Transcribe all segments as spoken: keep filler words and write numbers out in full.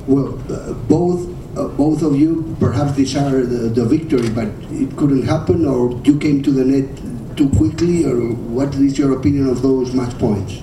well, uh, both uh, both of you perhaps desire the, the victory, but it couldn't happen, or you came to the net too quickly, or what is your opinion of those match points?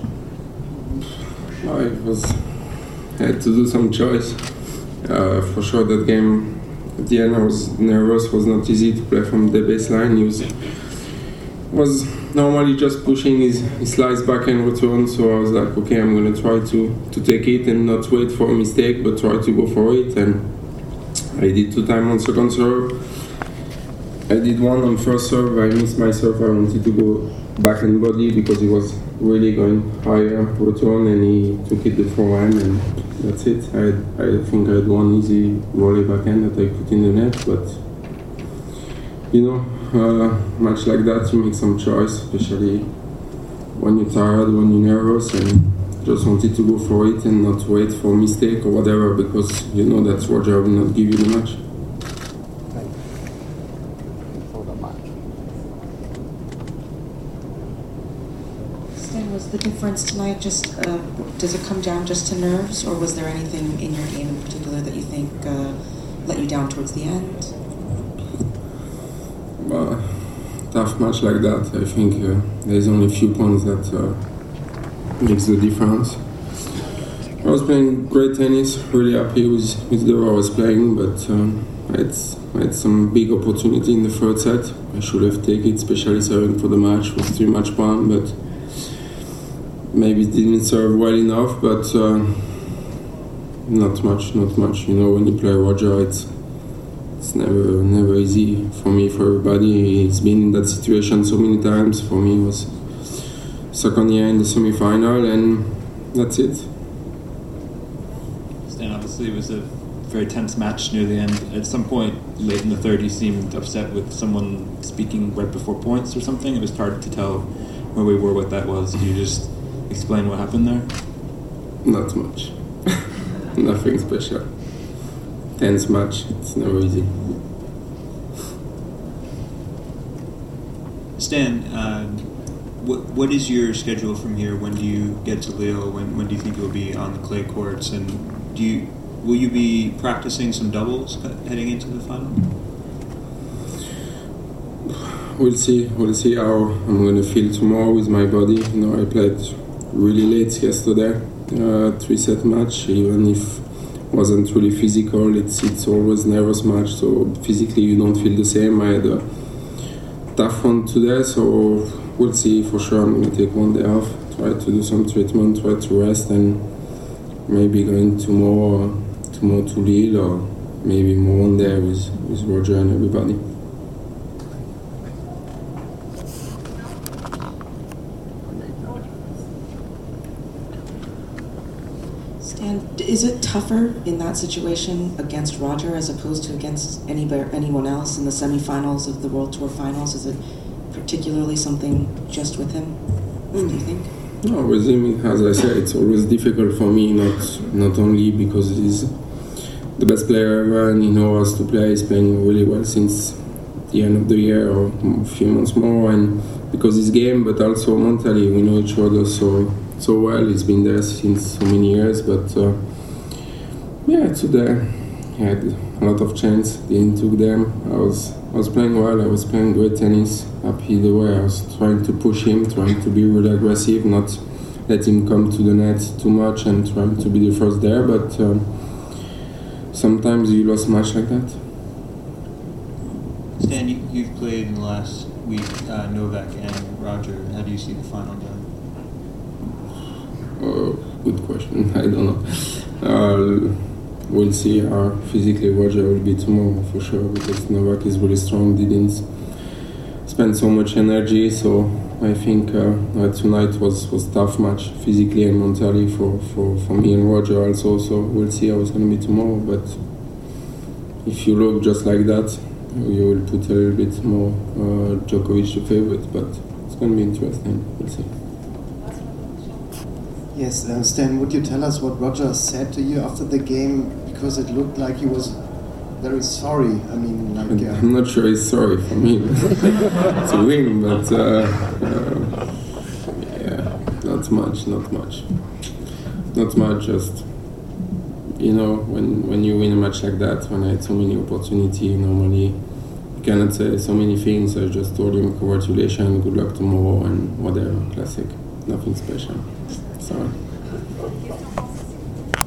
I was had to do some choice. Uh, for sure, that game at the end I was nervous. Was not easy to play from the baseline. He was was normally just pushing his, his slice back and return. So I was like, okay, I'm gonna try to to take it and not wait for a mistake, but try to go for it. And I did two times on second serve. I did one on first serve. I missed my serve. I wanted to go backhand body because he was really going higher return, and he took it the forehand, and that's it. I I think I had one easy volley backhand that I put in the net, but you know, uh, match like that, you make some choice, especially when you're tired, when you're nervous, and just wanted to go for it and not wait for a mistake or whatever, because you know that Roger will not give you the match. Was the difference tonight just, uh, does it come down just to nerves, or was there anything in your game in particular that you think uh, let you down towards the end? Uh, tough match like that, I think uh, there's only a few points that uh, makes the difference. I was playing great tennis, really happy with, with the way I was playing, but um, I, had, I had some big opportunity in the third set. I should have taken it, especially serving for the match, it was three match point, but maybe didn't serve well enough, but uh, not much, not much. You know, when you play Roger, it's it's never never easy for me, for everybody. He's been in that situation so many times. For me, it was second year in the semi-final, and that's it. Stan, obviously it was a very tense match near the end. At some point late in the third, you seemed upset with someone speaking right before points or something. It was hard to tell where we were, what that was. Could you just explain what happened there? Not much. Nothing special. Tense match, it's never easy. Stan, uh, what what is your schedule from here? When do you get to Lille? When when do you think you'll be on the clay courts? And do you will you be practicing some doubles heading into the final? We'll see. We'll see how I'm gonna feel tomorrow with my body. You know, I played really late yesterday, uh, three set match, even if it wasn't really physical, it's it's always nervous match, so physically you don't feel the same. I had a tough one today, so we'll see. For sure I'm going to take one day off, try to do some treatment, try to rest, and maybe going tomorrow, tomorrow to Lille, or maybe more one day with, with Roger and everybody. Is it tougher in that situation against Roger as opposed to against any, anyone else in the semifinals of the World Tour Finals? Is it particularly something just with him, mm. do you think? No, with him, as I said, it's always difficult for me, not not only because he's the best player ever and he knows how to play, he's playing really well since the end of the year or a few months more, and because his game, but also mentally, we know each other so so well. He's been there since so many years, but uh, yeah, today he had a lot of chance, didn't took them. I was I was playing well, I was playing great tennis, happy the way I was trying to push him, trying to be really aggressive, not let him come to the net too much and trying to be the first there, but um, sometimes you lost match like that. Stan, you, you've played in the last week, uh, Novak and Roger. How do you see the final going? Uh, good question, I don't know. Uh, we'll see how physically Roger will be tomorrow for sure, because Novak is really strong, didn't spend so much energy, so I think uh, tonight was, was tough match physically and mentally for, for, for me and Roger also, so we'll see how it's going to be tomorrow, but if you look just like that, you will put a little bit more uh, Djokovic the favorite, but it's going to be interesting, we'll see. Yes, uh, Stan, would you tell us what Roger said to you after the game? Because it looked like he was very sorry. I mean, like... Uh, I'm not sure he's sorry for me to win, but uh, uh, yeah, not much, not much. Not much, just you know, when, when you win a match like that, when I had so many opportunities, normally you cannot say so many things. I just told him congratulations, good luck tomorrow, and whatever, classic, nothing special. Sorry.